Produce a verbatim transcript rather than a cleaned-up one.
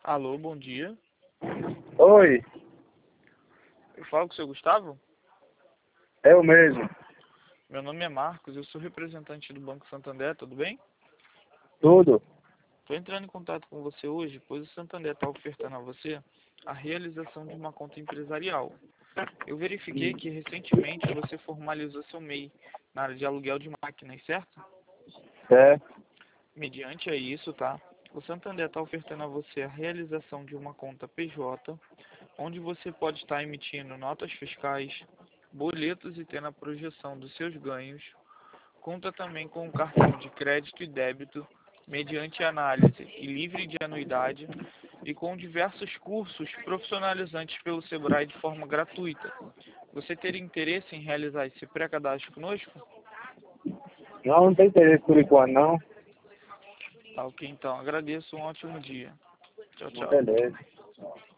Alô, bom dia. Oi, Eu falo com o seu Gustavo? eu mesmo. Meu nome é Marcos, eu sou representante do Banco Santander, tudo bem? Tudo? Estou entrando em contato com você hoje, pois o Santander está ofertando a você a realização de uma conta empresarial. Eu verifiquei que recentemente você formalizou seu M E I na área de aluguel de máquinas, certo? É, Mediante a isso, tá? O Santander está ofertando a você a realização de uma conta P J, onde você pode estar emitindo notas fiscais, boletos e tendo a projeção dos seus ganhos. Conta também com um cartão de crédito e débito, mediante análise e livre de anuidade, e com diversos cursos profissionalizantes pelo Sebrae de forma gratuita. Você teria interesse em realizar esse pré-cadastro conosco? não, não tem interesse por enquanto não. Tá, ok, então. Agradeço, um ótimo dia. Tchau, tchau. Beleza.